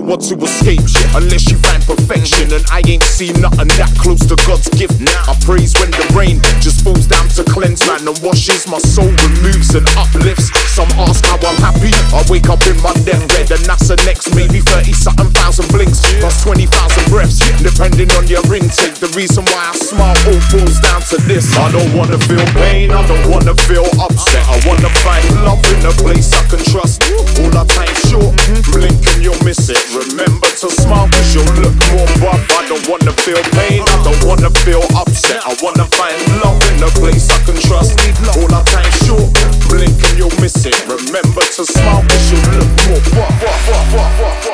what to escape, unless you find perfection. And I ain't seen nothing that close to God's gift. I praise when the rain just falls down to cleanse, man, and washes my soul, removes and uplifts. Some ask how I'm happy. I wake up in my deathbed, and that's the next maybe 30-something thousand blinks, plus 20,000 breaths, depending on your intake. The reason why I smile all falls down to this. I don't wanna feel pain, I don't wanna feel upset. I wanna find love in a place I can trust. All our time's short, blink and you'll miss it. Remember to smile, cause you'll look more buff. I don't wanna feel pain, I don't wanna feel upset. I wanna find love in a place I can trust. All our time's short, blink and you'll miss it. Remember to smile, cause you'll look more buff.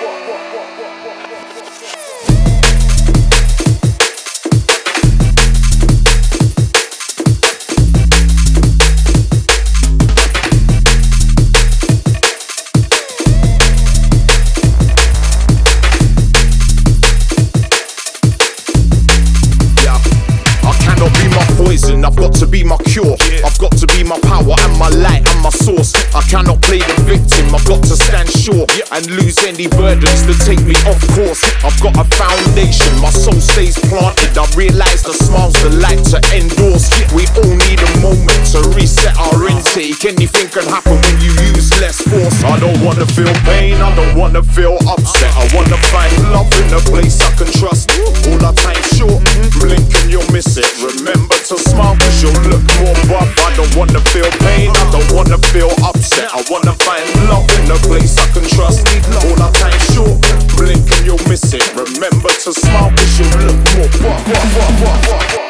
I've got to be my cure, I've got to be my power and my light and my source. I cannot play the victim, I've got to stand sure and lose any burdens that take me off course. I've got a foundation, my soul stays planted. I realise the smile's the light to endorse. We all need a moment to reset our intake. Anything can happen when you use less force. I don't wanna feel pain, I don't wanna feel upset. I wanna find love in a place I can trust. All our time's short, blink and you'll miss it. Remember to smile, cause you'll look more buff. I don't wanna feel pain, I don't wanna feel upset. I wanna find love in a place I can trust. All our time's short, blink and you'll miss it. Remember to smile, cause you'll look more buff.